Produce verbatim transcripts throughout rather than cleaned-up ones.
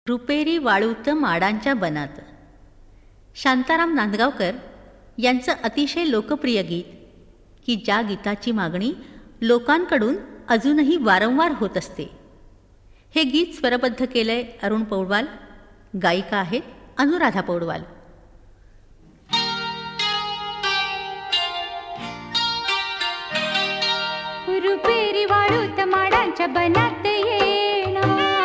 रुपेरी वाळूत माडांच्या बनात. शांताराम नांदगावकर यांचं अतिशय लोकप्रिय गीत की ज्या गीताची मागणी लोकांकडून अजूनही वारंवार होत असते. हे गीत स्वरबद्ध केलंय अरुण पौडवाल, गायिका आहेत अनुराधा पौडवाल. रुपेरी वाळूत माडांच्या बनात येना,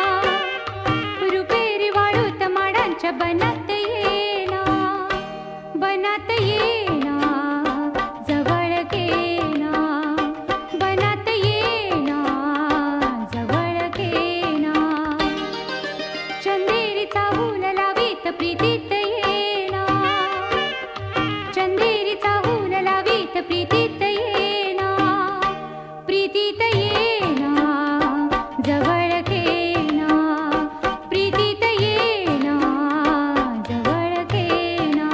रुपेरी वाळूत माडांच्या बनात येना, बनात येना जवळ घेना, बनात येना जवळ घेना. चंदेरीचा हूल लावीत प्रीतीत येना, चंदेरीचा हूल लावीत प्रीतीत येना, प्रीतीत येना जवळ घेना, प्रीतीत येना जवळ घेना.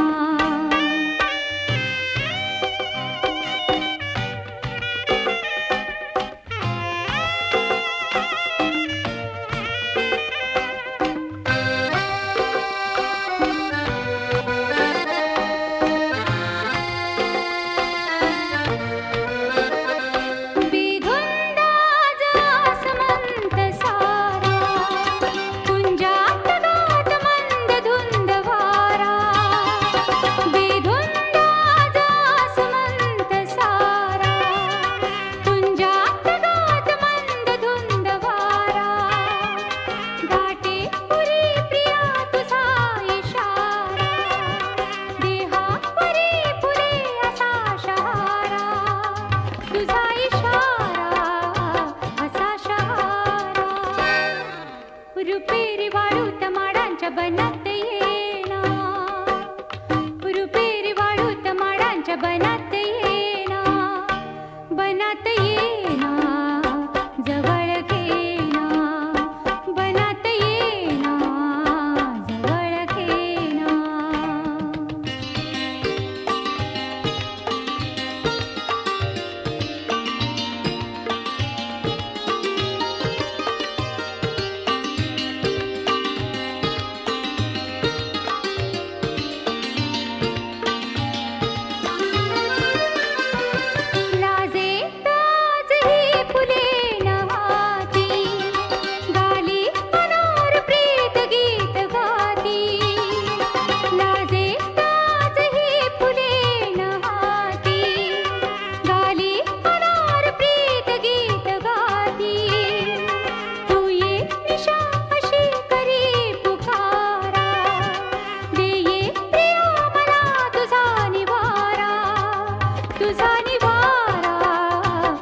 रुपेरी वाळूत माडांच्या बनात येना, रुपेरी वाळूत माडांच्या बनात येना, बनात येना जवळ घेना, बनात येना जवळ घेना.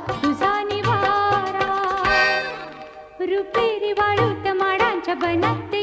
रुपेरी वाळूत माडांच्या बनात